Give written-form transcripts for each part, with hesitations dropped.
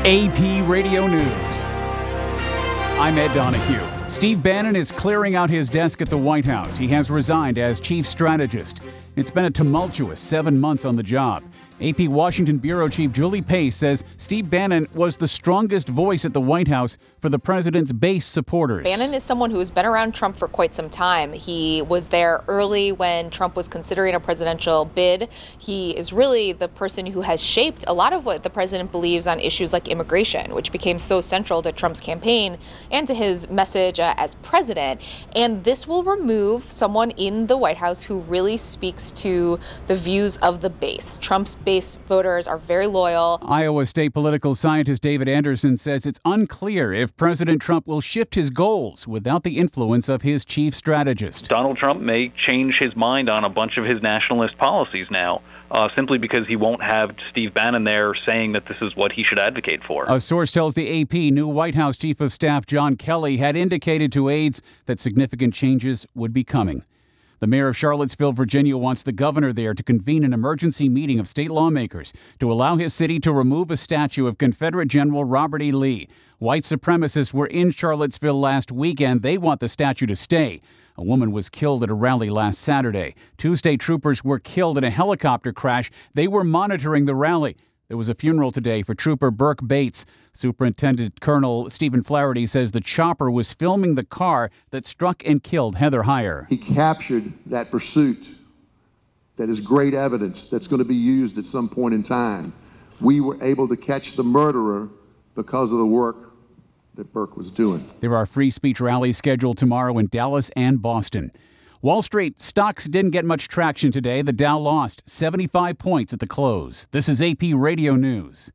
AP Radio News. I'm Ed Donahue. Steve Bannon is clearing out his desk at the White House. He has resigned as chief strategist. It's been a tumultuous 7 months on the job. AP Washington Bureau Chief Julie Pace says Steve Bannon was the strongest voice at the White House for the president's base supporters. Bannon is someone who has been around Trump for quite some time. He was there early when Trump was considering a presidential bid. He is really the person who has shaped a lot of what the president believes on issues like immigration, which became so central to Trump's campaign and to his message as president. And this will remove someone in the White House who really speaks to the views of the base. Trump's base voters are very loyal. Iowa State political scientist David Anderson says it's unclear if President Trump will shift his goals without the influence of his chief strategist. Donald Trump may change his mind on a bunch of his nationalist policies now, simply because he won't have Steve Bannon there saying that this is what he should advocate for. A source tells the AP new White House Chief of Staff John Kelly had indicated to aides that significant changes would be coming. The mayor of Charlottesville, Virginia, wants the governor there to convene an emergency meeting of state lawmakers to allow his city to remove a statue of Confederate General Robert E. Lee. White supremacists were in Charlottesville last weekend. They want the statue to stay. A woman was killed at a rally last Saturday. 2 state troopers were killed in a helicopter crash. They were monitoring the rally. There was a funeral today for Trooper Burke Bates. Superintendent Colonel Stephen Flaherty says the chopper was filming the car that struck and killed Heather Heyer. He captured that pursuit. That is great evidence that's going to be used at some point in time. We were able to catch the murderer because of the work that Burke was doing. There are free speech rallies scheduled tomorrow in Dallas and Boston. Wall Street stocks didn't get much traction today. The Dow lost 75 points at the close. This is AP Radio News.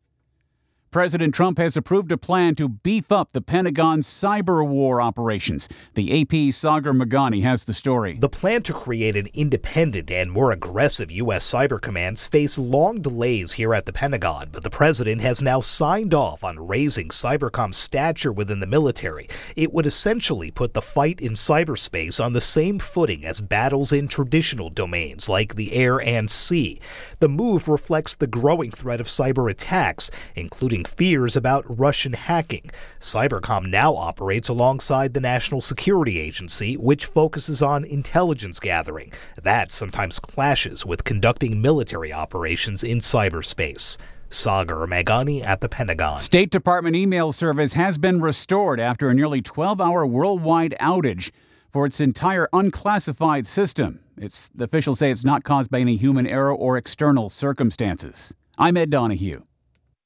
President Trump has approved a plan to beef up the Pentagon's cyber war operations. The AP's Sagar Meghani has the story. The plan to create an independent and more aggressive U.S. cyber commands faced long delays here at the Pentagon, but the president has now signed off on raising cybercom's stature within the military. It would essentially put the fight in cyberspace on the same footing as battles in traditional domains like the air and sea. The move reflects the growing threat of cyber attacks, including fears about Russian hacking. Cybercom now operates alongside the National Security Agency, which focuses on intelligence gathering. That sometimes clashes with conducting military operations in cyberspace. Sagar Meghani at the Pentagon. State Department email service has been restored after a nearly 12-hour worldwide outage for its entire unclassified system. The officials say it's not caused by any human error or external circumstances. I'm Ed Donahue.